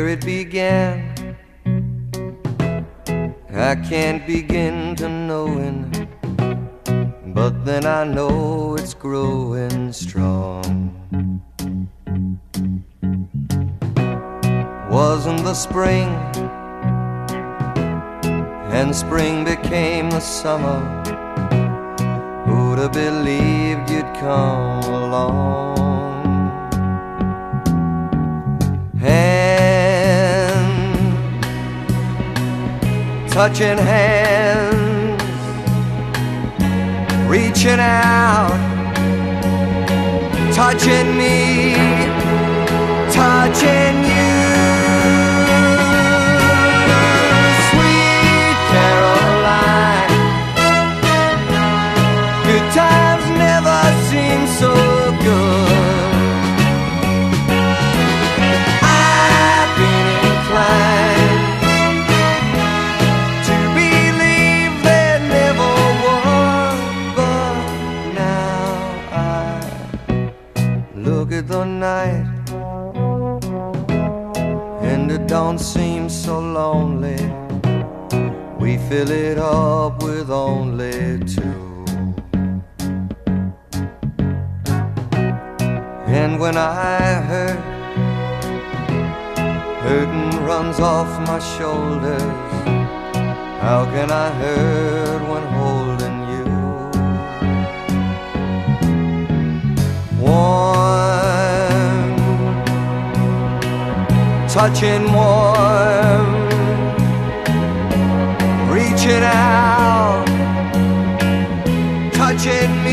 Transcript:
where it began. I can't begin to knowing, but then I know it's growing strong. Wasn't the spring, and spring became the summer. Who'd have believed you'd come along? Touching hands, reaching out, touching me, touching you. Sweet Caroline, good times never seem so good. I've been inclined the night, and it don't seem so lonely. We fill it up with only two. And when I hurt, hurting runs off my shoulders. How can I hurt when holding you? Touching warm, reaching out, touching